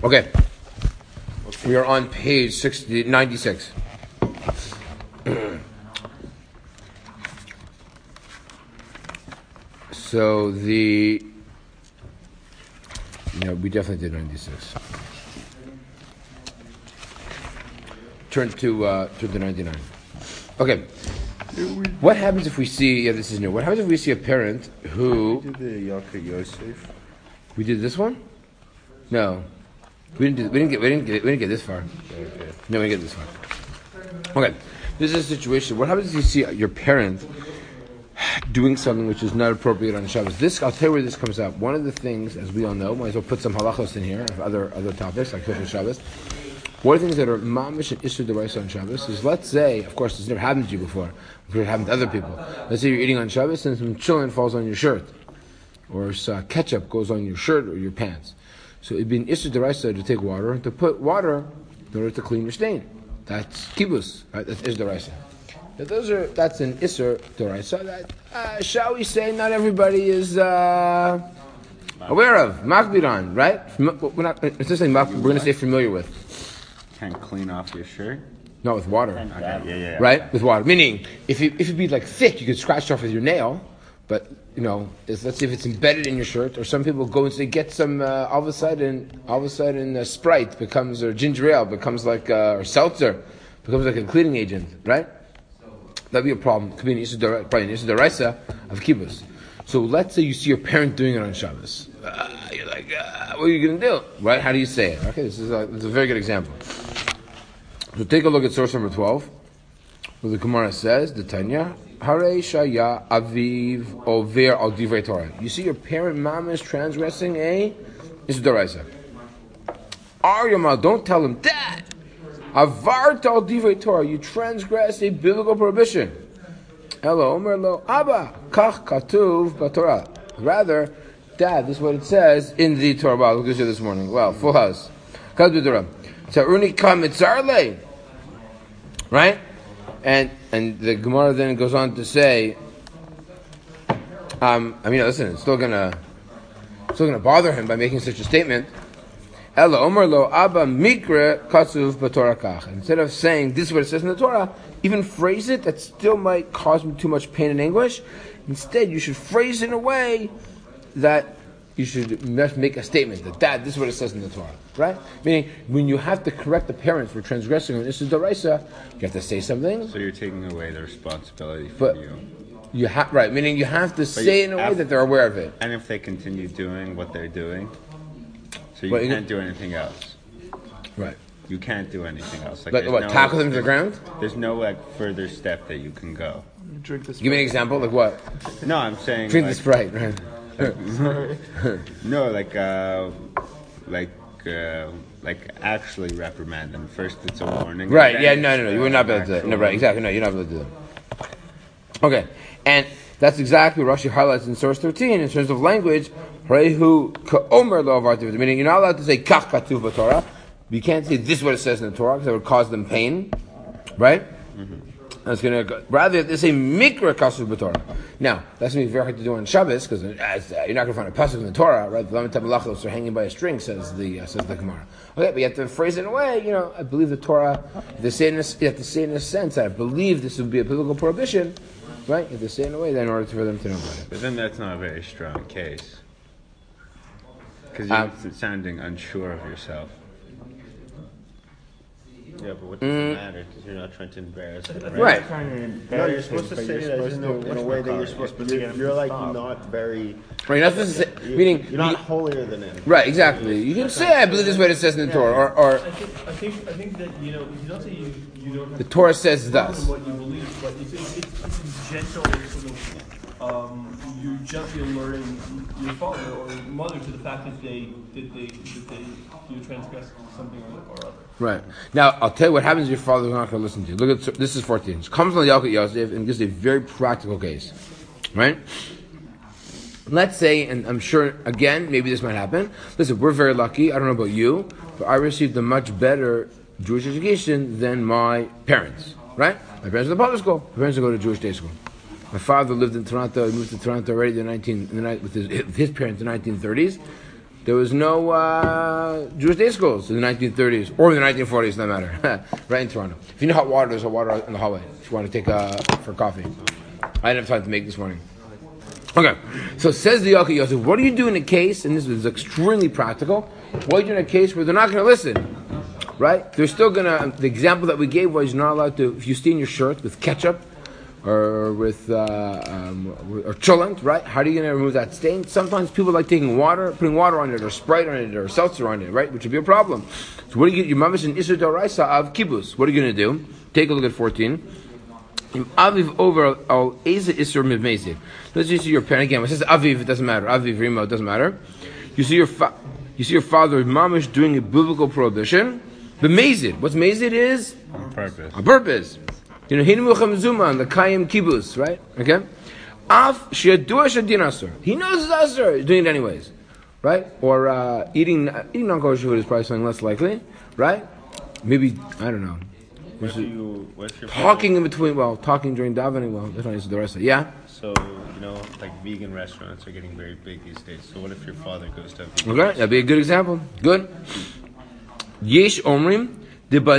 Okay. We are on page 96. So we definitely did 96. Turn to 99. Okay. What happens if we see? This is new. What happens if we see a parent who? We did the Yaakov Yosef. We did this one? No, we didn't get this far. Okay. No, we didn't get this far. Okay, this is a situation. What happens if you see your parent doing something which is not appropriate on Shabbos? I'll tell you where this comes out. One of the things, as we all know, might as well put some halachos in here of other topics like Hilchos Shabbos. One of the things that are mamish and isur d'oraisa on Shabbos is, let's say, of course, this never happened to you before. It happened to other people. Let's say you're eating on Shabbos and some chillin falls on your shirt, or ketchup goes on your shirt or your pants. So it'd be an isur d'oraisa to take water and to put water in order to clean your stain. That's kibbutz, right? That's isur d'oraisa. That's an isur d'oraisa that, shall we say, not everybody is aware of, makbid, right? We're going to say familiar with. Can't clean off your shirt? Not with water. Okay, yeah. Right? With water. Meaning, if it be like thick, you could scratch it off with your nail, but, let's see if it's embedded in your shirt, or some people go and say, get some, all of a sudden, Sprite becomes, or ginger ale becomes like, or seltzer becomes like a cleaning agent, right? That'd be a problem. It could be an isur d'oraisa of kibbutz. So let's say you see your parent doing it on Shabbos. You're like, what are you going to do? Right? How do you say it? Okay, this is a very good example. So take a look at source number 12, where the Gemara says, the Tanya, Hare Shaya Aviv Over Al Divrei Torah. You see your parent mama is transgressing a isur d'oraisa. Aryama, don't tell him, Dad, Avart Al Divrei Torah, you transgress a biblical prohibition. Hello, Omer lo, Abba, Kach Katuv B'Torah. Rather, Dad, this is what it says in the Torah. Wow, look at you this morning. Wow, full house. Katuv B'Torah. Ta'urni Kamitzarle. Right? And the Gemara then goes on to say, listen, it's still gonna bother him by making such a statement. Ella Omer lo Abba Mikra Katuv B'Torah Kach. Instead of saying this is what it says in the Torah, even phrase it that still might cause me too much pain and anguish. Instead, you should phrase it in a way that you should make a statement that, Dad, this is what it says in the Torah, right? Meaning, when you have to correct the parents for transgressing on isur d'oraisa, you have to say something. So you're taking away the responsibility from you. Right? Meaning, you have to say it in a way that they're aware of it. And if they continue doing what they're doing, so you can't do anything else. Right. You can't do anything else. Tackle them to the ground? There's no further step that you can go. Drink this. Give me an example. Like what? No, I'm saying drink the Sprite. Right? No, like actually reprimand them. First, it's a warning. Right? Yeah. No. You would not be able to do that. No, right? Exactly. No, you're not able to do that. Okay, and that's exactly what Rashi highlights in source 13 in terms of language. Meaning, you're not allowed to say kach katuv b'Torah. You can't say this is what it says in the Torah because that would cause them pain, right? Mm-hmm. That's rather they say mikra katuv b'Torah. Now that's going to be very hard to do on Shabbos because you're not going to find a pasuk in the Torah, right? The lamed malachos are hanging by a string, says the Gemara. Okay, but you have to phrase it in a way. I believe the Torah. You have to say in a sense that I believe this would be a biblical prohibition, right? You have to say it in a way that in order for them to know about it. But then that's not a very strong case because you're sounding unsure of yourself. Yeah, but what does it matter? Because you're not trying to embarrass them, right? No, you're supposed to say it in a way that you're supposed to. You're like not very. Right, you're not supposed to say. Meaning you're not holier than him. Right, exactly. You can say, "I believe this is what it says in the Torah," or I think that if you don't say you don't. The Torah says thus. What you believe, but it's gentle sort of. You're gently alerting your father or mother to the fact that they transgress something or other. Right. Now, I'll tell you what happens if your father is not going to listen to you. Look at this is 14. It comes from the Yaakov Yosef and gives a very practical case. Right? Let's say, and I'm sure, again, maybe this might happen. Listen, we're very lucky. I don't know about you, but I received a much better Jewish education than my parents. Right? My parents were in the public school. My parents didn't go to Jewish day school. My father lived in Toronto. He moved to Toronto already with his parents in the 1930s. There was no Jewish day schools in the 1930s or in the 1940s, no matter. Right in Toronto. If you need hot water, there's hot water in the hallway if you want to take for coffee. I didn't have time to make this morning. Okay, so says the Yalkut Yosef, what do you do in a case, and this is extremely practical, what do you do in a case where they're not going to listen? Right? They're still going to, the example that we gave was you're not allowed to, if you stain your shirt with ketchup, or with or cholent, right? How are you going to remove that stain? Sometimes people like taking water, putting water on it, or Sprite on it, or seltzer on it, right? Which would be a problem. So what do you get? Your mama's in Isur Doraisa of Kibbutz. What are you going to do? Take a look at 14. Aviv over al Eza Isur Mivmezi. Let's just see your parent again. When it says Aviv, it doesn't matter. Aviv Rimo, it doesn't matter. You see your father mamish doing a biblical prohibition. But Mazid, what's Mazid is On purpose. On purpose. You know, Hinucham Zuman, the Kayim Kibbutz, right? Okay? Af Shiadua Shadin Asur. He knows it's Asur. He's doing it anyways. Right? Or eating non-kosher food is probably something less likely. Right? Maybe, I don't know. What's your Talking in between, talking during davening, that's not the rest of it. Yeah? So, like vegan restaurants are getting very big these days. So what if your father goes to a vegan Okay, that'd be a good example. Good. Yesh Omrim. Wow.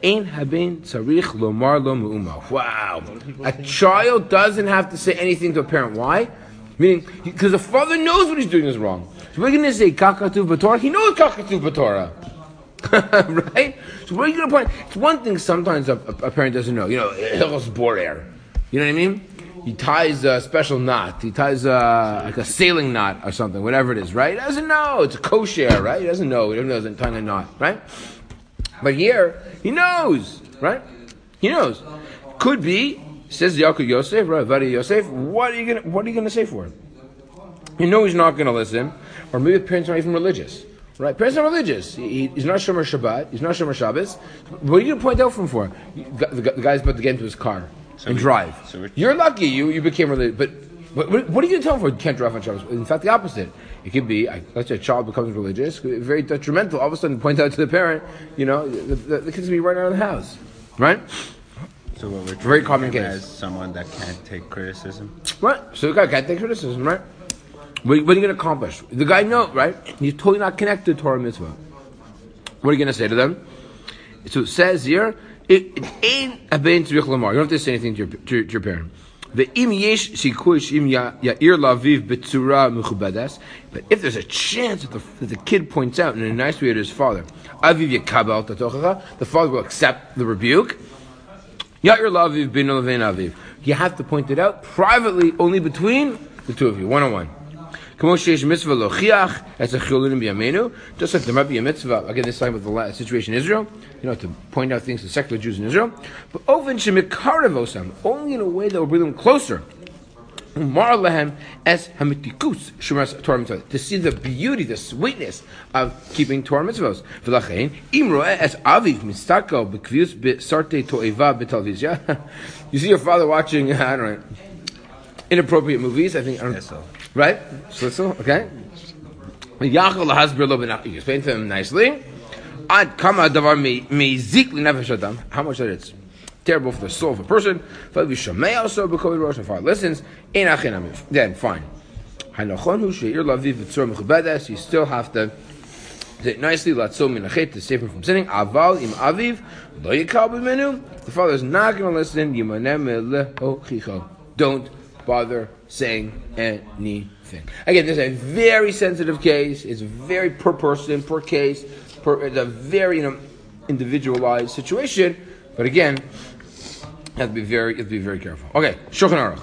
A child doesn't have to say anything to a parent. Why? Meaning, because the father knows what he's doing is wrong. So we're going to say Kakatuv B'Torah. He knows Kakatuv B'Torah. Right? So what are you going to point? It's one thing sometimes a parent doesn't know. Hilchos Borer. You know what I mean? He ties a special knot. He ties like a sailing knot or something, whatever it is, right? He doesn't know. It's a kosher, right? He doesn't know. He doesn't tie a knot, right? But here, he knows, right? He knows. Could be, says the Yalkut Yosef, right? Vadi Yosef, what are you gonna say for him? You know he's not gonna listen, or maybe the parents aren't even religious, right? Parents aren't religious. He's not Shomer Shabbat. He's not Shomer Shabbos. What are you gonna point out for him for? The guy's about to get into his car and drive. You're lucky. You became religious, but what are you going to tell him for? You can't drive on Shabbos. In fact, the opposite. It could be, let's say a child becomes religious, very detrimental. All of a sudden, point out to the parent, the kid's going to be right out of the house. Right? So what we're very common case. As someone that can't take criticism? Right. So the guy can't take criticism, right? What are you going to accomplish? The guy knows, right? He's totally not connected to Torah mitzvah. What are you going to say to them? So it says here, it ain't a ben tzrich lamar. You don't have to say anything to your parent. But if there's a chance that the kid points out in a nice way to his father, the father will accept the rebuke. You have to point it out privately, only between the two of you, one-on-one. Just like there might be a mitzvah, again this time with the situation in Israel, to point out things to secular Jews in Israel, but only in a way that will bring them closer. To see the beauty, the sweetness of keeping Torah mitzvahs. You see your father watching, I don't know, inappropriate movies, I think, right? Schlitzel, okay? You explain to him nicely. How much that it's terrible for the soul of a person. If the father listens, then fine. You still have to say it nicely, to save him from sinning. The father is not going to listen. Don't bother saying anything. Again, this is a very sensitive case. It's very per person, per case. It's a very individualized situation. But again, you have to be very careful. Okay, Shulchan Aruch.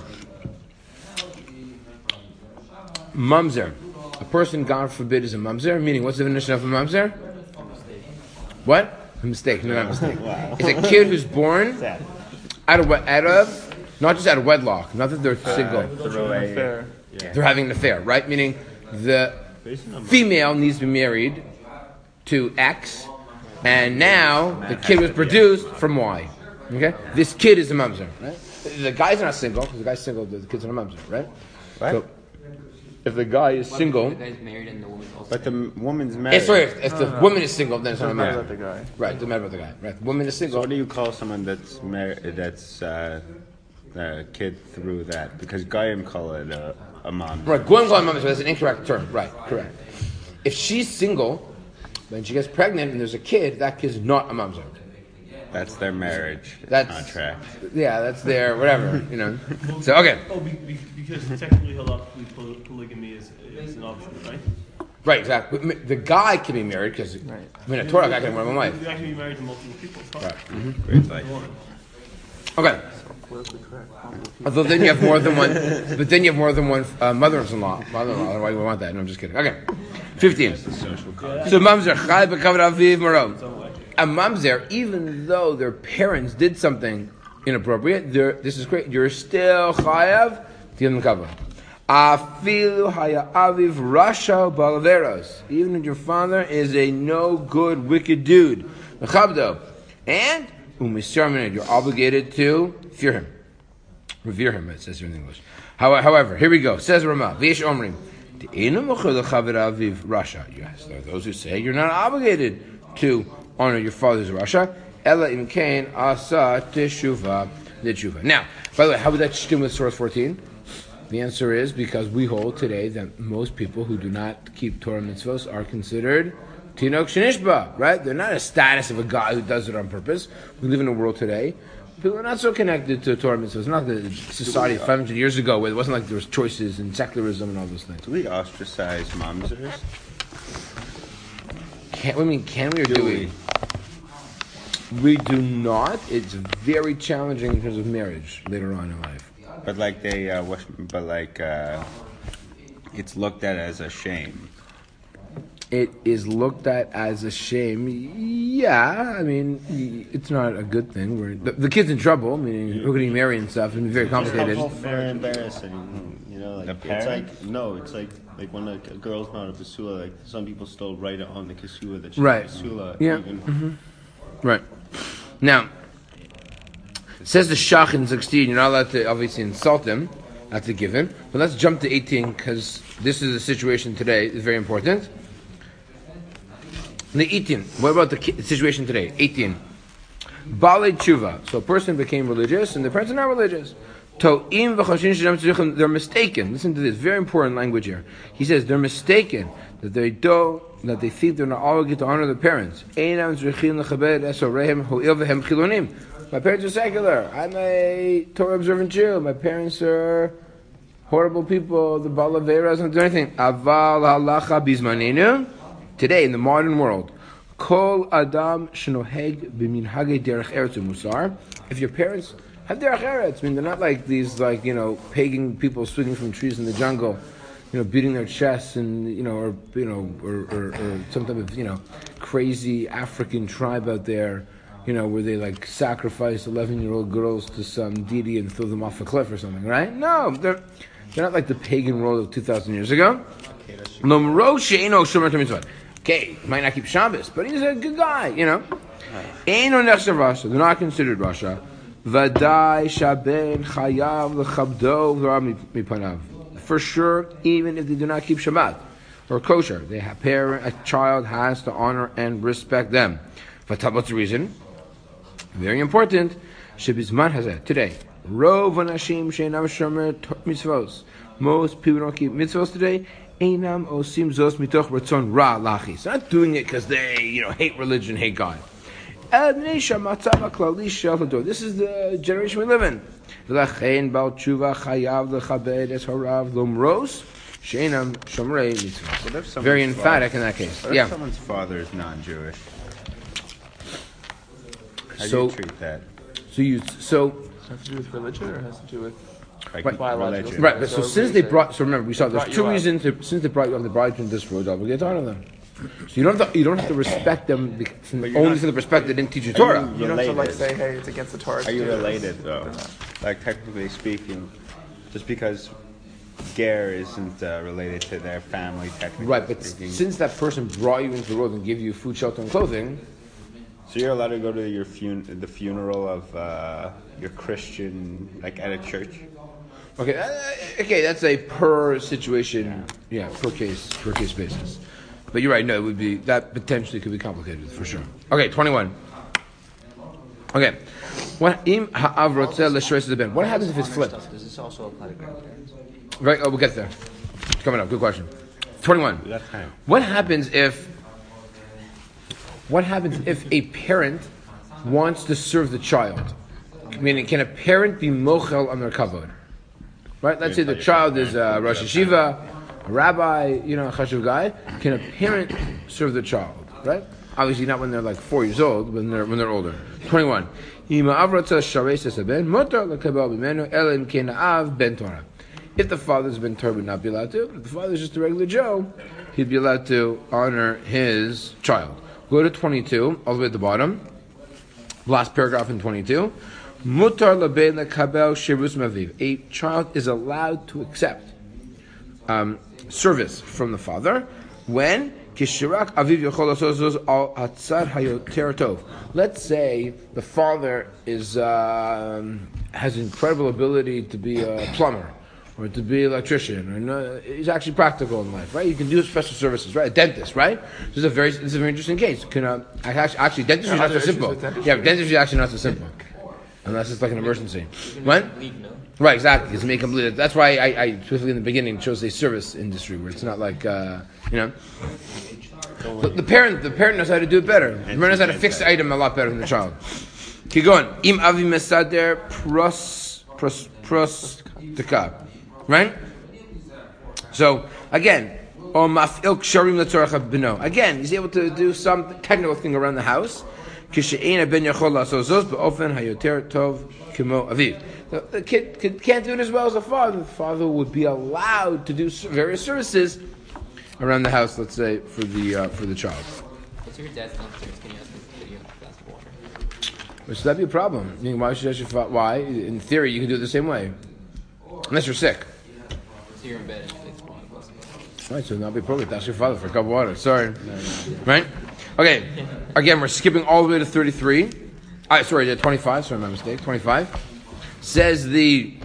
Mamzer. A person, God forbid, is a mamzer. Meaning, what's the definition of a mamzer? What? A mistake. No, not a mistake. Wow. It's a kid who's born out of not just out of wedlock, not that they're single. They're having an affair, right? Meaning the female needs to be married to X, and now the kid was produced from Y. Okay? This kid is a mamzer, right? The guy's not single, because the guy's single, the kid's not a mamzer, right? So, if the guy is single, the guy's married and the woman's also but the woman's married. Sorry, if the woman is single, then it's not a mamzer. About the guy. Right, doesn't matter about the guy. Right, the woman is single. So what do you call someone that's married? That's kid through that? Because Goyim call it a mom. Right, Goyim call it mamzer. That's an incorrect term. Right, correct. If she's single, when she gets pregnant and there's a kid, that kid's not a mamzer. That's their marriage contract. Yeah, that's their whatever, So, okay. Because technically halachically polygamy is an option, right? Right, exactly. The guy can be married because, a Torah guy can have one wife. You can be married to multiple people. Right. Great life. Okay. Although then you have more than one, but then you have more than one mother-in-law. Why do we want that? No, I'm just kidding. Okay. 15. So mamzer chai b'kavod aviv maro. A mamzer, even though their parents did something inappropriate, this is great. You're still chayav to give them kavod. Afilu haya aviv rasha balaveros. Even if your father is a no good, wicked dude, mechabdo, and you're obligated to fear him. Revere him, it says here in English. However, here we go. Says Ramah, V'yesh omrim, yes, there are those who say you're not obligated to honor your father's rasha. Ela im kain asa teshuva. Now, by the way, how would that stem with source 14? The answer is because we hold today that most people who do not keep Torah mitzvos are considered Tinok Shenishba, right? They're not a status of a guy who does it on purpose. We live in a world today. People are not so connected to Torah mitzvahs. It's not the society 500 years ago where it wasn't like there was choices and secularism and all those things. Do we ostracize mamzers? Can we or do we? We do not. It's very challenging in terms of marriage later on in life. But it's looked at as a shame. It is looked at as a shame. Yeah, I mean, it's not a good thing. The kid's in trouble. I mean, who can he marry and stuff? It's very complicated. It's very embarrassing. It's like when a girl's not a basula, like some people still write it on the kasua that she's a basula. Yeah. Right. Now, says the Shach in 16, you're not allowed to obviously insult him. That's a given. But let's jump to 18 because this is the situation today. It's very important. The 18. What about the situation today? 18. Balei tshuva. So a person became religious and the parents are not religious. To'im v'choshin they're mistaken. Listen to this very important language here. He says they're mistaken that they think they're not obligated to honor their parents. My parents are secular. I'm a Torah observant Jew. My parents are horrible people. The Balavera doesn't do anything. Aval halacha bizmanenu. Today, in the modern world, kol adam shenoheg b'minhagei derech eretz musar. If your parents have derech eretz, I mean, they're not like these, pagan people swinging from trees in the jungle, beating their chests and, or some type of, crazy African tribe out there, where they sacrifice 11-year-old girls to some deity and throw them off a cliff or something, right? No, they're not like the pagan world of 2,000 years ago. Okay, he might not keep Shabbos, but he's a good guy, They're not considered Rasha. For sure, even if they do not keep Shabbat or kosher, a child has to honor and respect them. What's the reason? Very important. Today, most people don't keep mitzvos today. They're not doing it because they, hate religion, hate God. This is the generation we live in. Very emphatic in that case. What if someone's father is non-Jewish? How do you treat that? Does it have to do with religion or has to do with biological? Right, but so since they brought, remember we saw there's two reasons. Since they brought you on the bride in this world, we get to honor them. So you don't have to respect them only from the perspective they didn't teach you Torah. You don't have to say, hey, it's against the Torah. Are you related though? Technically speaking, just because Ger isn't related to their family, technically. Right, but since that person brought you into the world and gave you food, shelter, and clothing. So you're allowed to go to the funeral of your Christian, at a church? Okay, that's a per situation, per case basis. But you're right, no, it would be, that potentially could be complicated, for sure. Okay, 21. Okay. What happens if it's flipped? Does this also apply to grandparents? Right, we'll get there. Coming up, good question. 21. We got time. What happens if a parent wants to serve the child? Meaning, can a parent be mochel on their kavod? Right? Let's say the child is a Rosh Yeshiva, a rabbi, a chashuv guy. Can a parent serve the child? Right? Obviously not when they're like 4 years old, when they're older. 21. If the father's been Torah, would not be allowed to. If the father's just a regular Joe, he'd be allowed to honor his child. Go to 22, all the way at the bottom. Last paragraph in 22. Mutar labein lekabel shirus maviv. A child is allowed to accept service from the father when kishirak aviv yochol asos al hatzad hayoter tov. Let's say the father has incredible ability to be a plumber or to be an electrician, or he's actually practical in life, right? You can do special services, right? A dentist, right? This is a very interesting case. Actually, dentistry is not so simple. Yeah, dentistry is actually not so simple. Unless it's like an emergency. What? Right, exactly. It's make complete. That's why I specifically in the beginning chose a service industry where it's not like the parent knows how to do it better. The parent knows how to fix the item a lot better than the child. Keep going. Im avi mesader prostika. Right? So again, again, he's able to do some technical thing around the house. The kid can't do it as well as the father. The father would be allowed to do various services around the house, let's say, for the child. What's your dad's downstairs? Can you ask him to get you a glass of water? Should that be a problem? I mean, why should I ask you? Why? In theory, you can do it the same way, unless you're sick. So you're in bed and you take a glass of water. Right, so not be appropriate to ask your father for a cup of water. Sorry, right? Okay. Again, we're skipping all the way to 33. Sorry, 25. Sorry, my mistake. 25 says the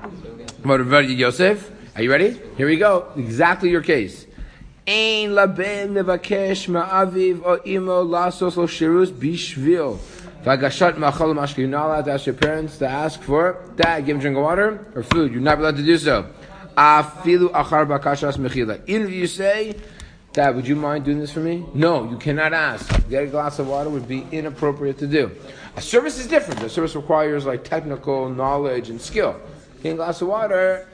Yosef. Are you ready? Here we go. Exactly your case. Ein laben mevakesh ma'aviv o imo lasos lo shirus bishvil. Vagashat machal mashke. You're not allowed to ask your parents to ask for that. Give them a drink of water or food. You're not allowed to do so. Afilu achar bakashas mechila. Even if you say, Dad, would you mind doing this for me? No, you cannot ask. Get a glass of water would be inappropriate to do. A service is different. A service requires like technical knowledge and skill. Getting a glass of water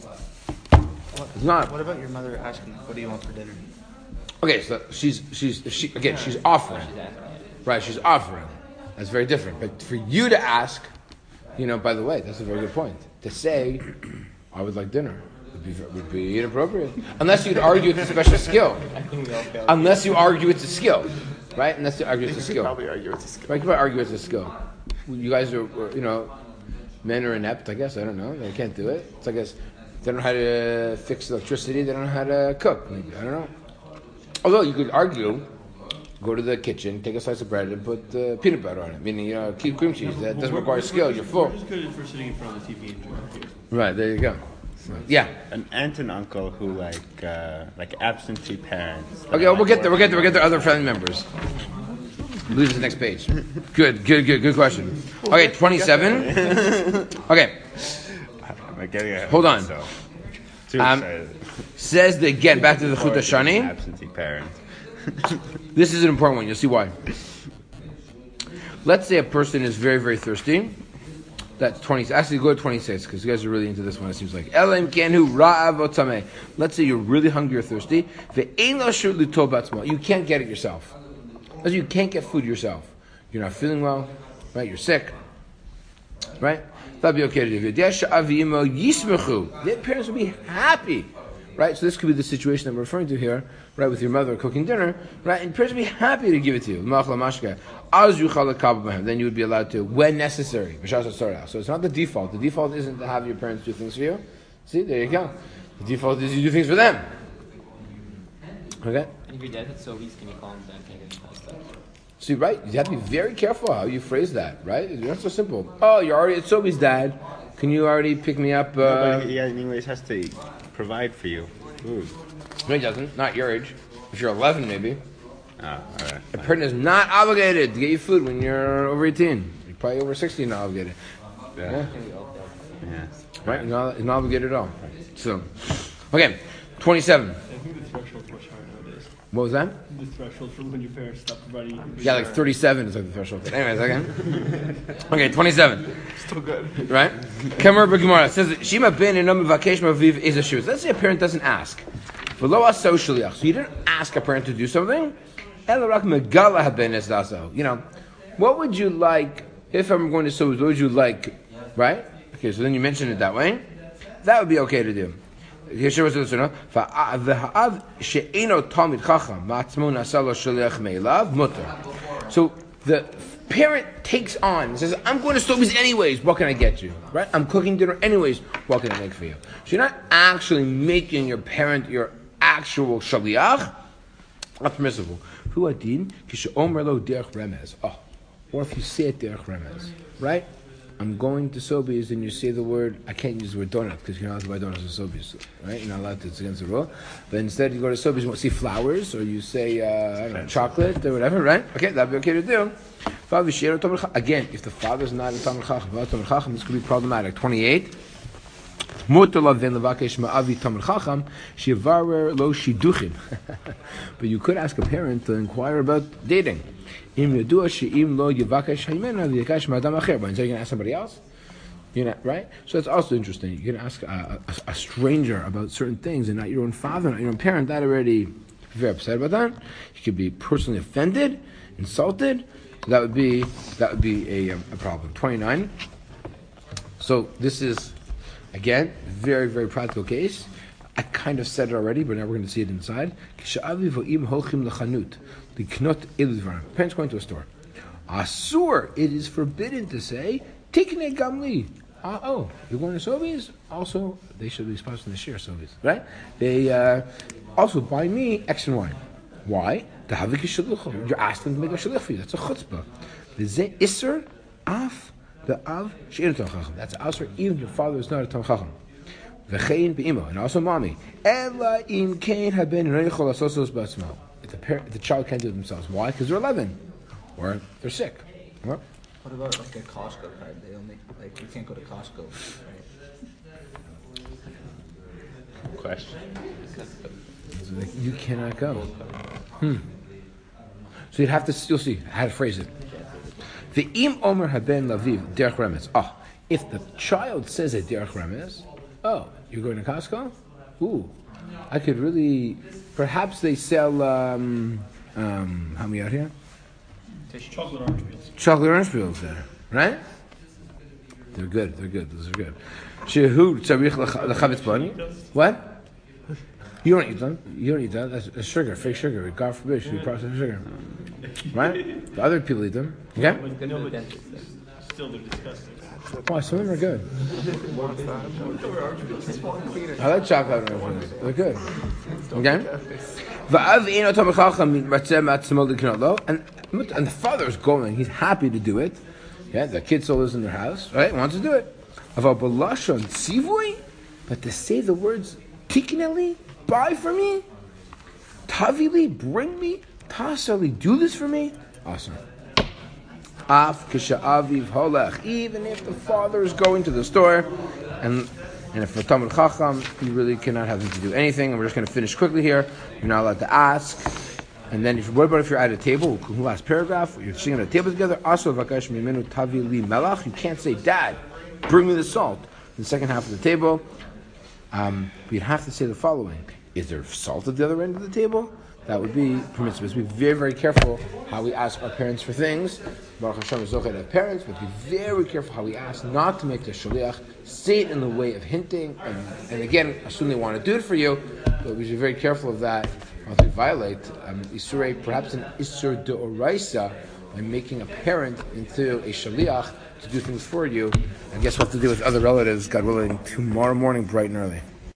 is not. What about your mother asking, what do you want for dinner? Okay, so she's offering. Right, she's offering. That's very different. But for you to ask, by the way, that's a very good point. To say, I would like dinner. Would be inappropriate. Unless you'd argue it's a special skill. Unless you argue it's a skill. Right? Unless you argue it's a skill. Probably argue it's a skill. Right? You probably argue it's a skill. You guys are, men are inept, I guess. I don't know. They can't do it. It's like they don't know how to fix electricity. They don't know how to cook. Maybe. I don't know. Although you could argue, go to the kitchen, take a slice of bread, and put peanut butter on it. Meaning, keep cream cheese. That doesn't require skill. You're full. We're just good for sitting in front of the TV and drinking. Right. There you go. Yeah. An aunt and uncle who like absentee parents. Okay, we'll get there. We'll get there. Other family members. Move to the next page. Good question. Okay, 27. Okay. Hold on. Too excited. Says again, back to the Chut Shani. Absentee parent. This is an important one. You'll see why. Let's say a person is very, very thirsty. That's 20. Actually, go to 26 because you guys are really into this one. It seems like. Let's say you're really hungry or thirsty. You can't get it yourself. You can't get food yourself. You're not feeling well, right? You're sick, right? That'd be okay to do. Their parents would be happy, right? So this could be the situation that we're referring to here, right? With your mother cooking dinner, right? And parents would be happy to give it to you. Then you would be allowed to, when necessary. So it's not the default. The default isn't to have your parents do things for you. See, there you go. The default is you do things for them. Okay? And if your dad had Sobeys, can you call him dad? Can you get him stuff? See, right? You have to be very careful how you phrase that, right? It's not so simple. Oh, you're already at Sobeys, Dad. Can you already pick me up? No, but he anyways has to provide for you food. No, he doesn't. Not your age. If you're 11, maybe. Oh, all right. A parent is not obligated to get you food when you're over 18. You're probably over 16, not obligated. Yeah. Right? You're not obligated at all. So, okay. 27. I think the threshold's much higher nowadays. What was that? The threshold for when your parents stop providing. Yeah, like 37 is like the threshold. Anyways, okay. Okay, 27. Still good. Right? Kamar B'Gemara says, Shima ben enam mevakesh ma'aviv is a shoes. Let's say a parent doesn't ask. V'lo aso shaliach. So you didn't ask a parent to do something. Ela rak megala haben es daso. You know, what would you like, if I'm going to Sobeys, what would you like, right? Okay, so then you mention it that way. That would be okay to do. So the parent takes on and says, I'm going to Sobeys anyways, what can I get you? Right? I'm cooking dinner anyways, what can I make for you? So you're not actually making your parent your actual shaliach. Not permissible. Or if you say it derech remez, right? I'm going to Sobeys and you say the word, I can't use the word donut because you're not allowed to buy donuts at Sobeys, right? You're not allowed to, it's against the rule. But instead you go to Sobeys, you want to see flowers, or you say, I don't know, chocolate or whatever, right? Okay, that'd be okay to do. Again, if the father's not a Talmid Chacham, this could be problematic. 28. But you could ask a parent to inquire about dating. But you're going to ask somebody else? You're not, right? So it's also interesting. You can ask a stranger about certain things and not your own father, not your own parent. That already, very upset about that. You could be personally offended, insulted. So that would be a problem. 29. So this is, again, very, very practical case. I kind of said it already, but now we're going to see it inside. Parents going to a store. Asur, it is forbidden to say, Tikne Gamli. Oh, you're going to Sobeys? Also, they should be sponsoring the share Sobeys, right? They also buy me X and Y. Why? You're asking them to make a shaluch for you. That's a chutzpah. Isser af the av she'in Talmid Chacham. That's asur even if your father is not a Talmid Chacham. V'chein be'imo, and also mommy. Ela im kein haben reichol asosos b'atzmo. If the child can't do it themselves. Why? Because they're 11. Or they're sick. What about like a Costco card? They only, like, you can't go to Costco, right? Question. So you cannot go. So you'd have to, you'll see how to phrase it. The im omer haben laviv derech remez. Oh, if the child says a derech remez, oh, you're going to Costco? Ooh, I could really, perhaps they sell, how many out here? Chocolate orange peels. Chocolate orange peels there, right? They're good, those are good. Shehu tzarich lechavetz bani. What? You don't eat them. That's sugar, fake sugar. God forbid, should be processed sugar. Right? The other people eat them. Okay? Still, they're disgusting. Why? Some of them are good. I like chocolate orange peels. They're good. Okay? And the father is going. He's happy to do it. Yeah, the kid still lives in their house, right? Wants to do it. But to say the words tikineli, buy for me, tavili, bring me, tasali, do this for me. Awesome. Af kisha'aviv holach. Even if the father is going to the store, and if for Talmid Chacham, you really cannot have him to do anything. And we're just going to finish quickly here. You're not allowed to ask. And then, what about if you're at a table? Last paragraph, you're sitting at a table together. Also, vakash mimenu tavili melach. You can't say, Dad, bring me the salt. In the second half of the table, you'd have to say the following: is there salt at the other end of the table? That would be permissible. So be very, very careful how we ask our parents for things. Baruch Hashem is okay to have parents, but be very careful how we ask not to make the shaliach. Say it in the way of hinting, and again, assume they want to do it for you, but we should be very careful of that. Not to violate Isurei, perhaps an Isur de'oraisa, by making a parent into a shaliach to do things for you. I guess we'll have to deal with other relatives, God willing, tomorrow morning, bright and early.